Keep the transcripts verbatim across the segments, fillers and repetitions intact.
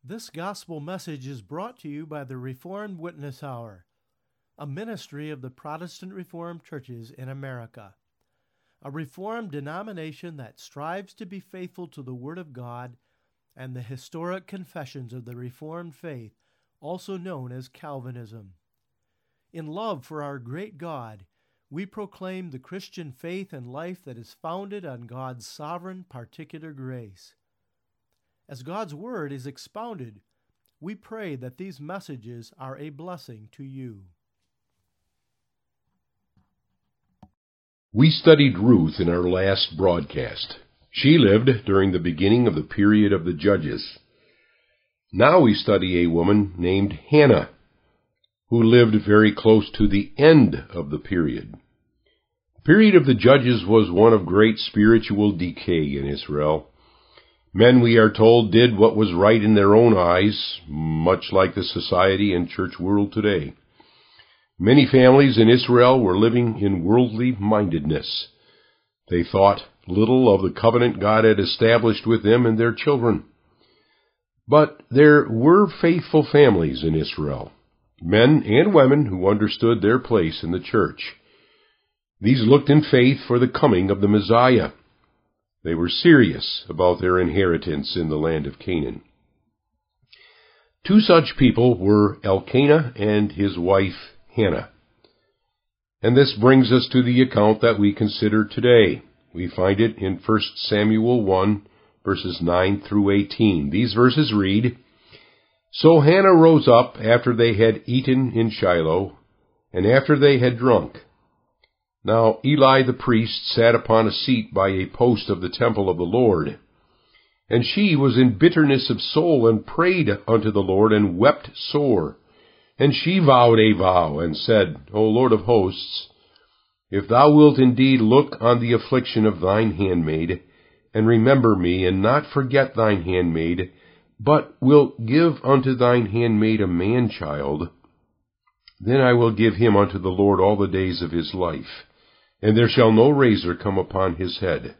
This gospel message is brought to you by the Reformed Witness Hour, a ministry of the Protestant Reformed churches in America, a Reformed denomination that strives to be faithful to the Word of God and the historic confessions of the Reformed faith, also known as Calvinism. In love for our great God, we proclaim the Christian faith and life that is founded on God's sovereign particular grace. As God's Word is expounded, we pray that these messages are a blessing to you. We studied Ruth in our last broadcast. She lived during the beginning of the period of the Judges. Now we study a woman named Hannah, who lived very close to the end of the period. The period of the Judges was one of great spiritual decay in Israel. Men, we are told, did what was right in their own eyes, much like the society and church world today. Many families in Israel were living in worldly mindedness. They thought little of the covenant God had established with them and their children. But there were faithful families in Israel, men and women who understood their place in the church. These looked in faith for the coming of the Messiah. They were serious about their inheritance in the land of Canaan. Two such people were Elkanah and his wife Hannah. And this brings us to the account that we consider today. We find it in First Samuel one, verses nine through eighteen. These verses read, "So Hannah rose up after they had eaten in Shiloh, and after they had drunk. Now Eli the priest sat upon a seat by a post of the temple of the Lord. And she was in bitterness of soul, and prayed unto the Lord, and wept sore. And she vowed a vow, and said, O Lord of hosts, if thou wilt indeed look on the affliction of thine handmaid, and remember me, and not forget thine handmaid, but wilt give unto thine handmaid a man-child, then I will give him unto the Lord all the days of his life, and there shall no razor come upon his head.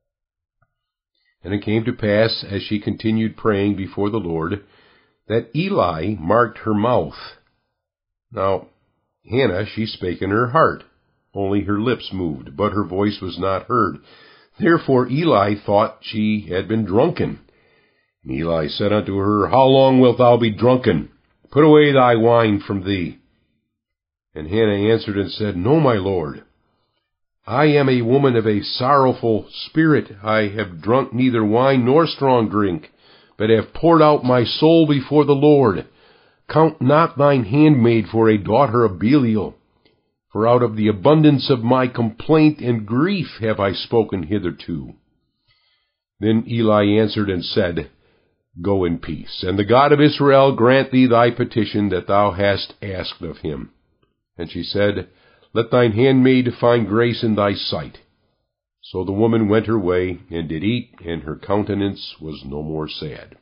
And it came to pass, as she continued praying before the Lord, that Eli marked her mouth. Now Hannah, she spake in her heart, only her lips moved, but her voice was not heard. Therefore Eli thought she had been drunken. And Eli said unto her, How long wilt thou be drunken? Put away thy wine from thee. And Hannah answered and said, No, my Lord. I am a woman of a sorrowful spirit. I have drunk neither wine nor strong drink, but have poured out my soul before the Lord. Count not thine handmaid for a daughter of Belial, for out of the abundance of my complaint and grief have I spoken hitherto. Then Eli answered and said, Go in peace, and the God of Israel grant thee thy petition that thou hast asked of him. And she said, Let thine handmaid find grace in thy sight. So the woman went her way, and did eat, and her countenance was no more sad.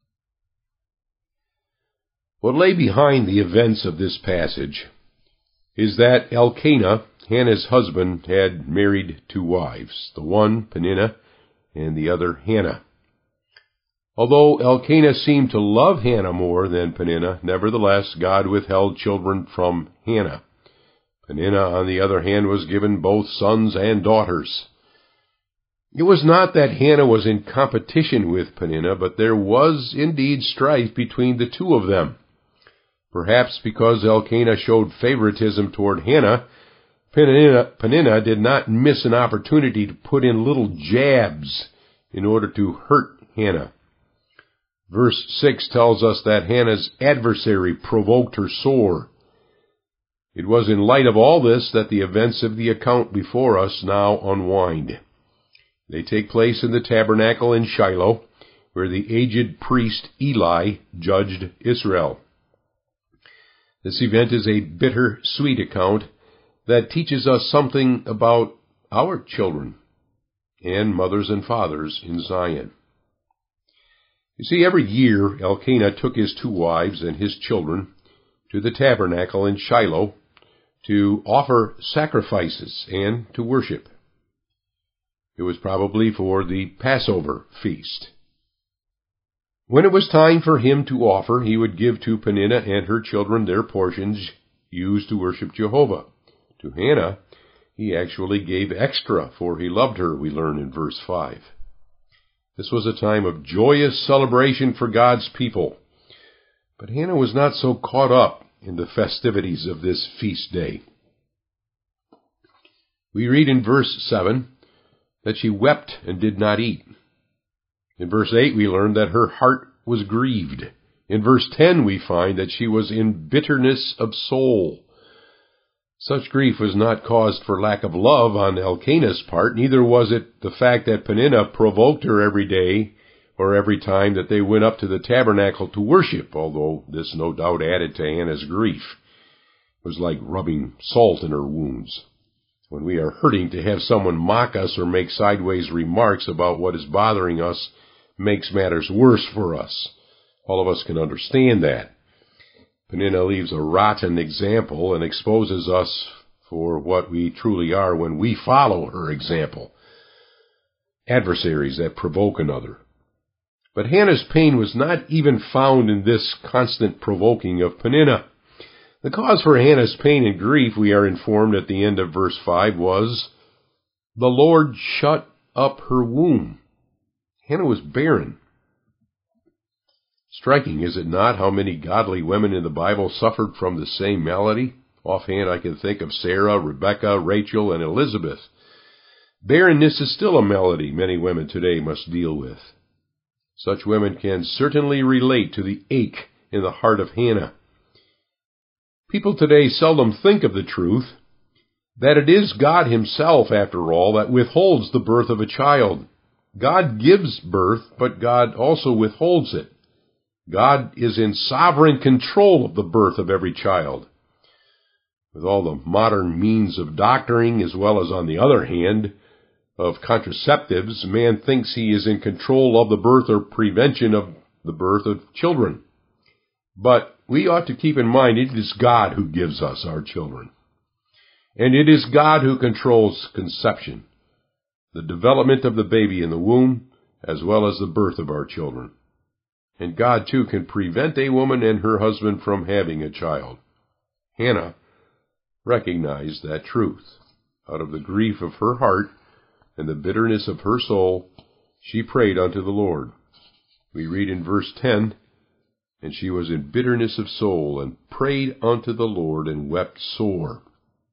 What lay behind the events of this passage is that Elkanah, Hannah's husband, had married two wives, the one Peninnah and the other Hannah. Although Elkanah seemed to love Hannah more than Peninnah, nevertheless God withheld children from Hannah. Peninnah, on the other hand, was given both sons and daughters. It was not that Hannah was in competition with Peninnah, but there was indeed strife between the two of them. Perhaps because Elkanah showed favoritism toward Hannah, Peninnah, Peninnah did not miss an opportunity to put in little jabs in order to hurt Hannah. Verse six tells us that Hannah's adversary provoked her sore. It was in light of all this that the events of the account before us now unwind. They take place in the tabernacle in Shiloh, where the aged priest Eli judged Israel. This event is a bitter-sweet account that teaches us something about our children and mothers and fathers in Zion. You see, every year Elkanah took his two wives and his children to the tabernacle in Shiloh to offer sacrifices and to worship. It was probably for the Passover feast. When it was time for him to offer, he would give to Peninnah and her children their portions used to worship Jehovah. To Hannah, he actually gave extra, for he loved her, we learn in verse five. This was a time of joyous celebration for God's people. But Hannah was not so caught up in the festivities of this feast day. We read in verse seven that she wept and did not eat. In verse eight we learn that her heart was grieved. In verse ten we find that she was in bitterness of soul. Such grief was not caused for lack of love on Elkanah's part, neither was it the fact that Peninnah provoked her every day or every time that they went up to the tabernacle to worship, although this no doubt added to Hannah's grief. It was like rubbing salt in her wounds. When we are hurting, to have someone mock us or make sideways remarks about what is bothering us makes matters worse for us. All of us can understand that. Peninnah leaves a rotten example and exposes us for what we truly are when we follow her example. Adversaries that provoke another. But Hannah's pain was not even found in this constant provoking of Peninnah. The cause for Hannah's pain and grief, we are informed at the end of verse five, was the Lord shut up her womb. Hannah was barren. Striking, is it not, how many godly women in the Bible suffered from the same malady? Offhand, I can think of Sarah, Rebecca, Rachel, and Elizabeth. Barrenness is still a malady many women today must deal with. Such women can certainly relate to the ache in the heart of Hannah. People today seldom think of the truth that it is God himself, after all, that withholds the birth of a child. God gives birth, but God also withholds it. God is in sovereign control of the birth of every child. With all the modern means of doctoring, as well as, on the other hand, of contraceptives, man thinks he is in control of the birth or prevention of the birth of children. But we ought to keep in mind it is God who gives us our children. And it is God who controls conception, the development of the baby in the womb, as well as the birth of our children. And God, too, can prevent a woman and her husband from having a child. Hannah recognized that truth. Out of the grief of her heart and the bitterness of her soul, she prayed unto the Lord. We read in verse ten, and she was in bitterness of soul, and prayed unto the Lord, and wept sore.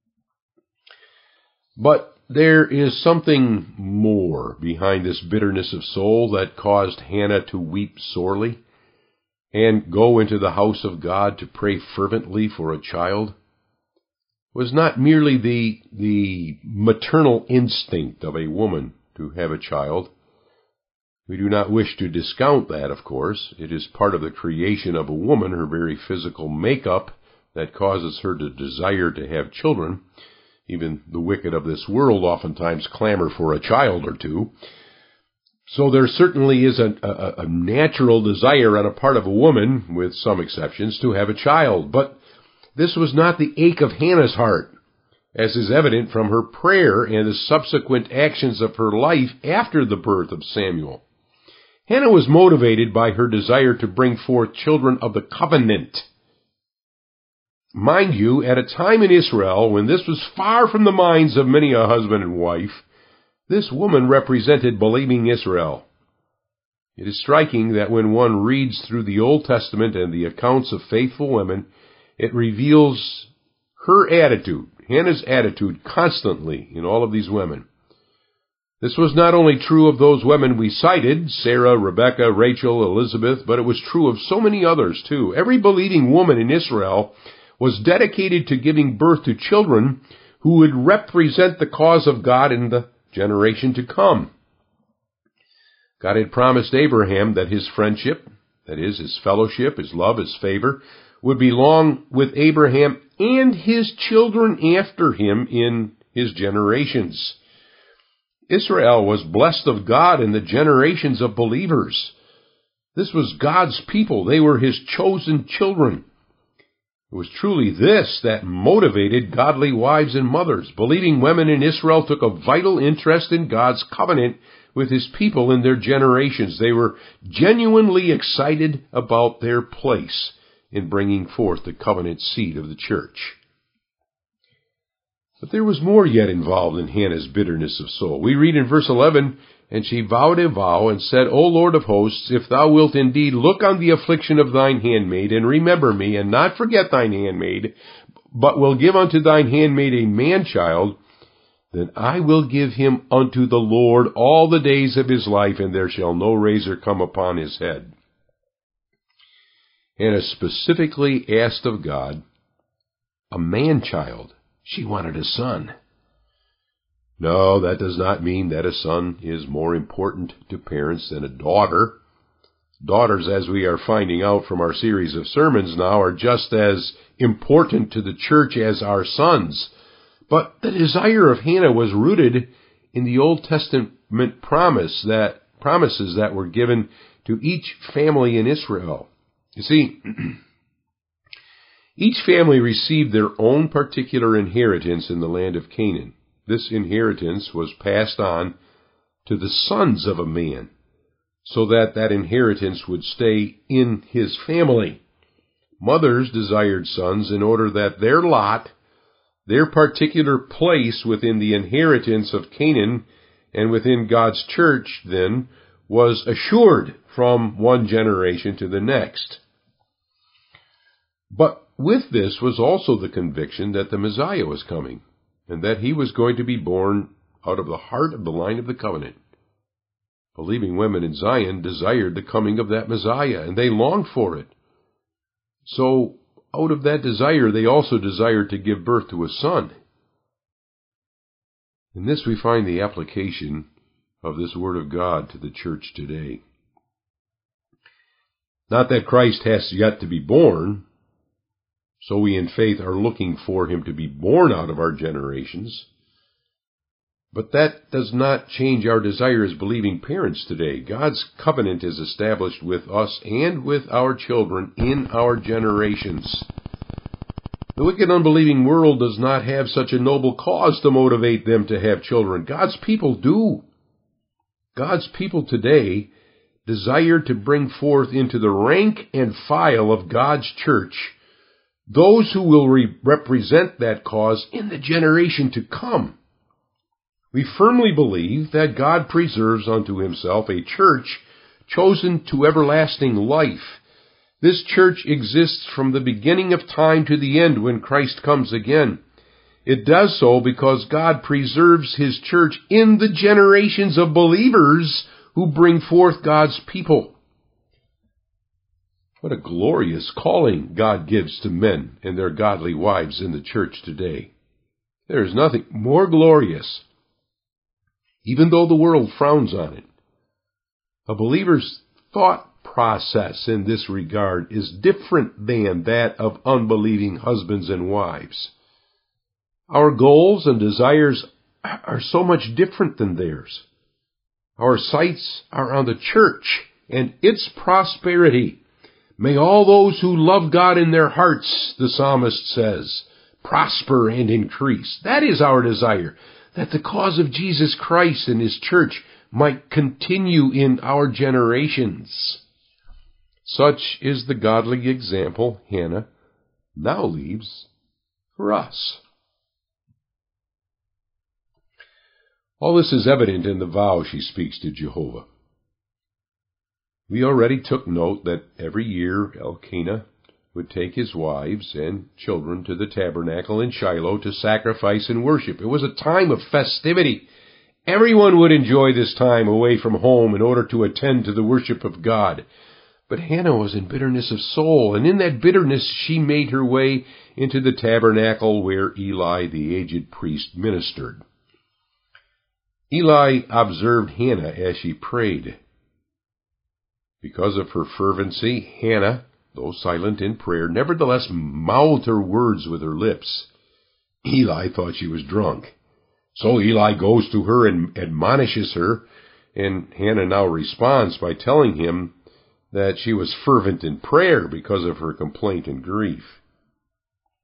But there is something more behind this bitterness of soul that caused Hannah to weep sorely and go into the house of God to pray fervently for a child. It was not merely the, the maternal instinct of a woman to have a child. We do not wish to discount that, of course. It is part of the creation of a woman, her very physical makeup, that causes her to desire to have children. Even the wicked of this world oftentimes clamor for a child or two. So there certainly is a, a, a natural desire on a part of a woman, with some exceptions, to have a child. But this was not the ache of Hannah's heart, as is evident from her prayer and the subsequent actions of her life after the birth of Samuel. Hannah was motivated by her desire to bring forth children of the covenant. Mind you, at a time in Israel when this was far from the minds of many a husband and wife, this woman represented believing Israel. It is striking that when one reads through the Old Testament and the accounts of faithful women, it reveals her attitude, Hannah's attitude, constantly in all of these women. This was not only true of those women we cited, Sarah, Rebecca, Rachel, Elizabeth, but it was true of so many others too. Every believing woman in Israel was dedicated to giving birth to children who would represent the cause of God in the generation to come. God had promised Abraham that his friendship, that is, his fellowship, his love, his favor, would belong with Abraham and his children after him in his generations. Israel was blessed of God in the generations of believers. This was God's people. They were his chosen children. It was truly this that motivated godly wives and mothers. Believing women in Israel took a vital interest in God's covenant with his people in their generations. They were genuinely excited about their place in bringing forth the covenant seed of the church. But there was more yet involved in Hannah's bitterness of soul. We read in verse eleven, "And she vowed a vow, and said, O Lord of hosts, if thou wilt indeed look on the affliction of thine handmaid, and remember me, and not forget thine handmaid, but will give unto thine handmaid a man-child, then I will give him unto the Lord all the days of his life, and there shall no razor come upon his head." Hannah specifically asked of God a man-child. She wanted a son. No, that does not mean that a son is more important to parents than a daughter. Daughters, as we are finding out from our series of sermons now, are just as important to the church as our sons. But the desire of Hannah was rooted in the Old Testament promise that promises that were given to each family in Israel. You see, each family received their own particular inheritance in the land of Canaan. This inheritance was passed on to the sons of a man, so that that inheritance would stay in his family. Mothers desired sons in order that their lot, their particular place within the inheritance of Canaan and within God's church, then, was assured from one generation to the next. But with this was also the conviction that the Messiah was coming, and that he was going to be born out of the heart of the line of the covenant. Believing women in Zion desired the coming of that Messiah, and they longed for it. So, out of that desire, they also desired to give birth to a son. In this we find the application of this Word of God to the church today. Not that Christ has yet to be born, so we in faith are looking for him to be born out of our generations. But that does not change our desire as believing parents today. God's covenant is established with us and with our children in our generations. The wicked, unbelieving world does not have such a noble cause to motivate them to have children. God's people do. God's people today desire to bring forth into the rank and file of God's church those who will re- represent that cause in the generation to come. We firmly believe that God preserves unto himself a church chosen to everlasting life. This church exists from the beginning of time to the end when Christ comes again. It does so because God preserves his church in the generations of believers who bring forth God's people. What a glorious calling God gives to men and their godly wives in the church today. There is nothing more glorious, even though the world frowns on it. A believer's thought process in this regard is different than that of unbelieving husbands and wives. Our goals and desires are so much different than theirs. Our sights are on the church and its prosperity. May all those who love God in their hearts, the psalmist says, prosper and increase. That is our desire, that the cause of Jesus Christ and his church might continue in our generations. Such is the godly example Hannah now leaves for us. All this is evident in the vow she speaks to Jehovah. We already took note that every year Elkanah would take his wives and children to the tabernacle in Shiloh to sacrifice and worship. It was a time of festivity. Everyone would enjoy this time away from home in order to attend to the worship of God. But Hannah was in bitterness of soul, and in that bitterness she made her way into the tabernacle where Eli, the aged priest, ministered. Eli observed Hannah as she prayed. Because of her fervency, Hannah, though silent in prayer, nevertheless mouthed her words with her lips. Eli thought she was drunk. So Eli goes to her and admonishes her, and Hannah now responds by telling him that she was fervent in prayer because of her complaint and grief.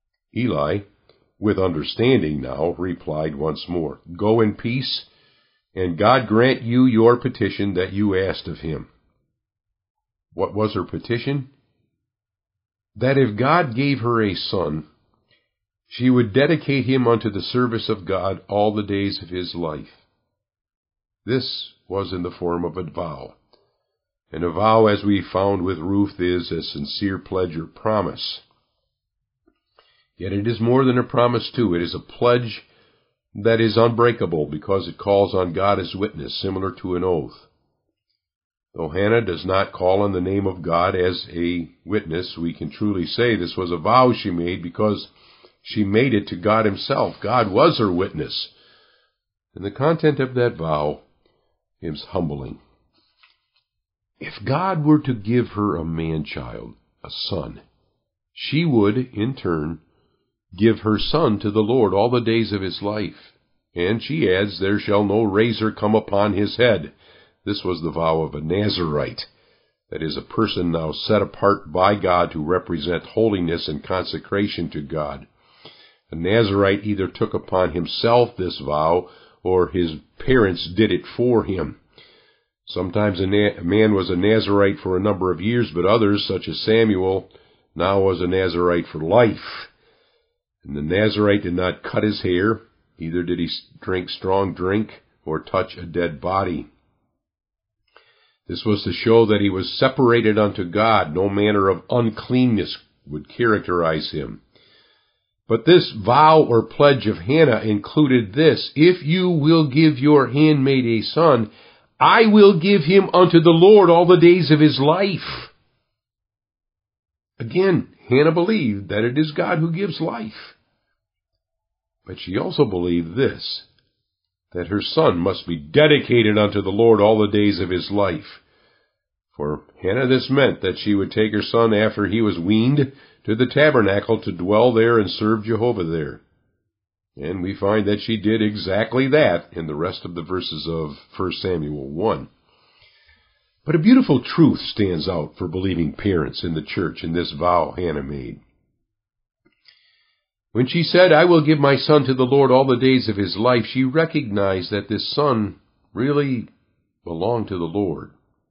Eli, with understanding now, replied once more, Go in peace, and God grant you your petition that you asked of him. What was her petition? That if God gave her a son, she would dedicate him unto the service of God all the days of his life. This was in the form of a vow. And a vow, as we found with Ruth, is a sincere pledge or promise. Yet it is more than a promise, too. It is a pledge that is unbreakable because it calls on God as witness, similar to an oath. Though Hannah does not call on the name of God as a witness, we can truly say this was a vow she made because she made it to God himself. God was her witness. And the content of that vow is humbling. If God were to give her a man-child, a son, she would, in turn, give her son to the Lord all the days of his life. And she adds, there shall no razor come upon his head. This was the vow of a Nazirite, that is, a person now set apart by God to represent holiness and consecration to God. A Nazirite either took upon himself this vow, or his parents did it for him. Sometimes a, na- a man was a Nazirite for a number of years, but others, such as Samuel, now was a Nazirite for life. And the Nazirite did not cut his hair, neither did he drink strong drink or touch a dead body. This was to show that he was separated unto God. No manner of uncleanness would characterize him. But this vow or pledge of Hannah included this: if you will give your handmaid a son, I will give him unto the Lord all the days of his life. Again, Hannah believed that it is God who gives life. But she also believed this, that her son must be dedicated unto the Lord all the days of his life. For Hannah this meant that she would take her son after he was weaned to the tabernacle to dwell there and serve Jehovah there. And we find that she did exactly that in the rest of the verses of First Samuel one. But a beautiful truth stands out for believing parents in the church in this vow Hannah made. When she said, I will give my son to the Lord all the days of his life, she recognized that this son really belonged to the Lord.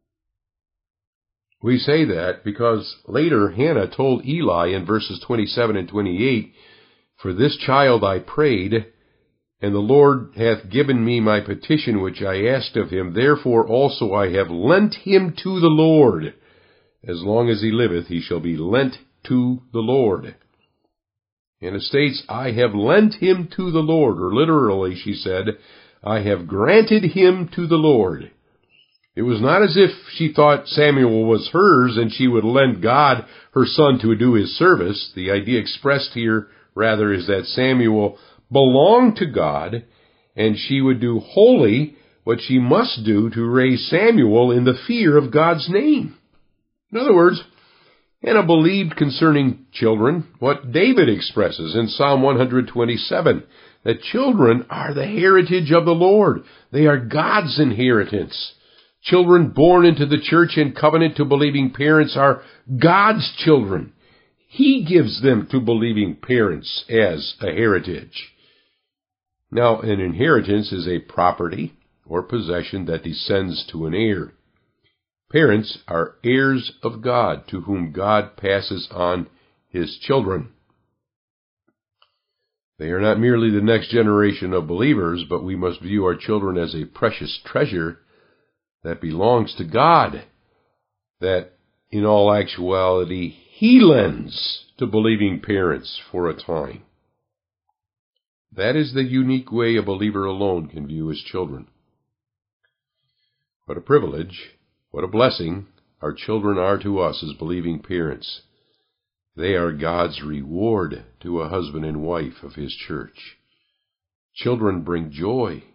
We say that because later Hannah told Eli in verses twenty-seven and twenty-eight, for this child I prayed, and the Lord hath given me my petition which I asked of him. Therefore also I have lent him to the Lord. As long as he liveth, he shall be lent to the Lord. And it states, I have lent him to the Lord, or literally, she said, I have granted him to the Lord. It was not as if she thought Samuel was hers and she would lend God her son to do his service. The idea expressed here, rather, is that Samuel belonged to God, and she would do wholly what she must do to raise Samuel in the fear of God's name. In other words, Hannah believed concerning children what David expresses in Psalm one twenty-seven, that children are the heritage of the Lord. They are God's inheritance. Children born into the church and covenant to believing parents are God's children. He gives them to believing parents as a heritage. Now, an inheritance is a property or possession that descends to an heir. Parents are heirs of God, to whom God passes on his children. They are not merely the next generation of believers, but we must view our children as a precious treasure that belongs to God, that in all actuality he lends to believing parents for a time. That is the unique way a believer alone can view his children. What a privilege, what a blessing our children are to us as believing parents. They are God's reward to a husband and wife of his church. Children bring joy.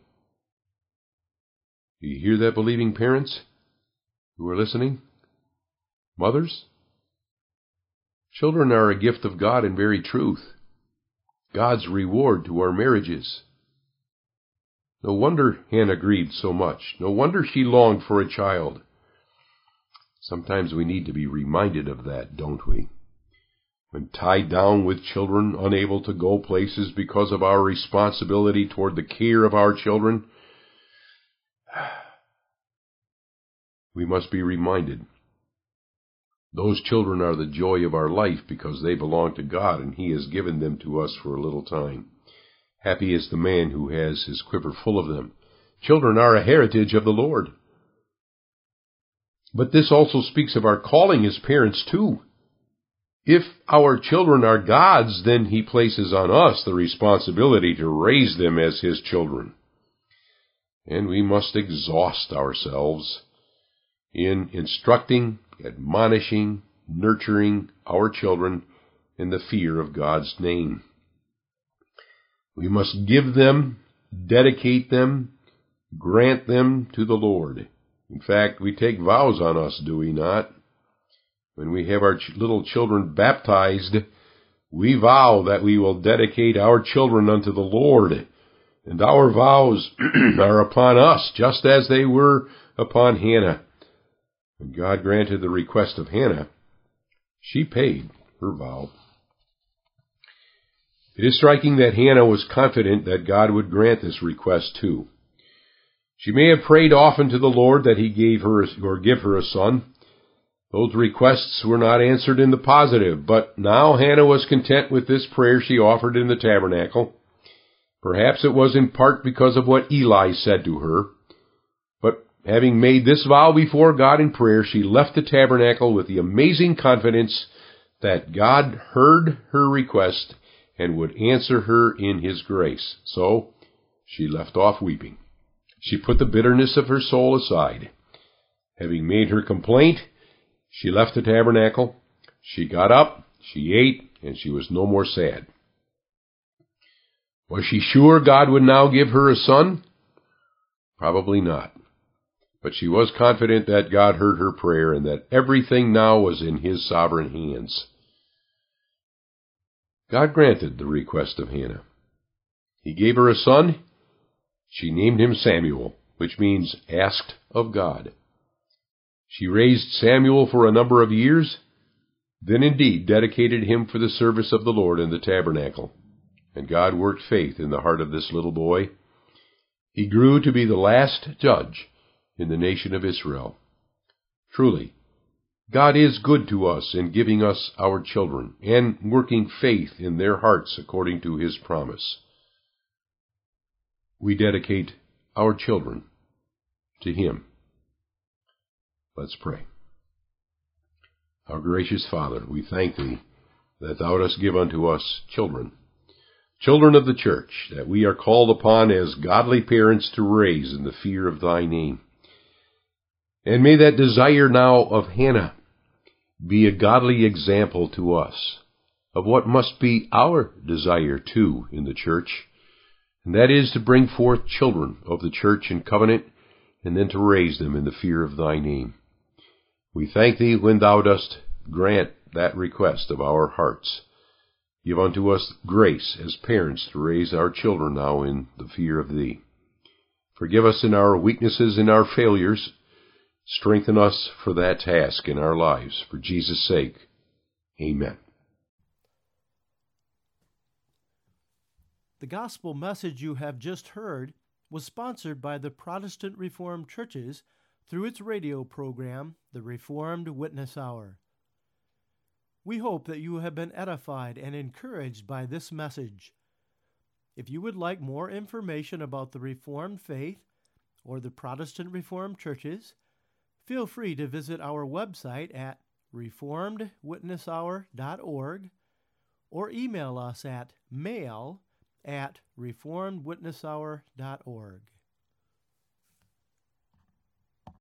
Do you hear that, believing parents who are listening? Mothers? Children are a gift of God in very truth. God's reward to our marriages. No wonder Hannah grieved so much. No wonder she longed for a child. Sometimes we need to be reminded of that, don't we? When tied down with children, unable to go places because of our responsibility toward the care of our children, We must be reminded, those children are the joy of our life because they belong to God and He has given them to us for a little time. Happy is the man who has his quiver full of them. Children are a heritage of the Lord. But this also speaks of our calling as parents too. If our children are God's, then He places on us the responsibility to raise them as His children. And we must exhaust ourselves in instructing, admonishing, nurturing our children in the fear of God's name. We must give them, dedicate them, grant them to the Lord. In fact, we take vows on us, do we not? When we have our ch- little children baptized, we vow that we will dedicate our children unto the Lord. And our vows are upon us, just as they were upon Hannah. When God granted the request of Hannah, she paid her vow. It is striking that Hannah was confident that God would grant this request too. She may have prayed often to the Lord that He gave her or give her a son. Those requests were not answered in the positive, but now Hannah was content with this prayer she offered in the tabernacle. Perhaps it was in part because of what Eli said to her. But having made this vow before God in prayer, she left the tabernacle with the amazing confidence that God heard her request and would answer her in His grace. So she left off weeping. She put the bitterness of her soul aside. Having made her complaint, she left the tabernacle. She got up, she ate, and she was no more sad. Was she sure God would now give her a son? Probably not. But she was confident that God heard her prayer and that everything now was in His sovereign hands. God granted the request of Hannah. He gave her a son. She named him Samuel, which means asked of God. She raised Samuel for a number of years, then indeed dedicated him for the service of the Lord in the tabernacle. And God worked faith in the heart of this little boy. He grew to be the last judge in the nation of Israel. Truly, God is good to us in giving us our children and working faith in their hearts according to His promise. We dedicate our children to Him. Let's pray. Our gracious Father, we thank Thee that Thou dost give unto us children, children of the church, that we are called upon as godly parents to raise in the fear of Thy name. And may that desire now of Hannah be a godly example to us of what must be our desire too in the church, and that is to bring forth children of the church in covenant, and then to raise them in the fear of Thy name. We thank Thee when Thou dost grant that request of our hearts. Give unto us grace as parents to raise our children now in the fear of Thee. Forgive us in our weaknesses and our failures. Strengthen us for that task in our lives. For Jesus' sake, amen. The gospel message you have just heard was sponsored by the Protestant Reformed Churches through its radio program, The Reformed Witness Hour. We hope that you have been edified and encouraged by this message. If you would like more information about the Reformed faith or the Protestant Reformed Churches, feel free to visit our website at reformed witness hour dot org or email us at mail at reformed witness hour dot org.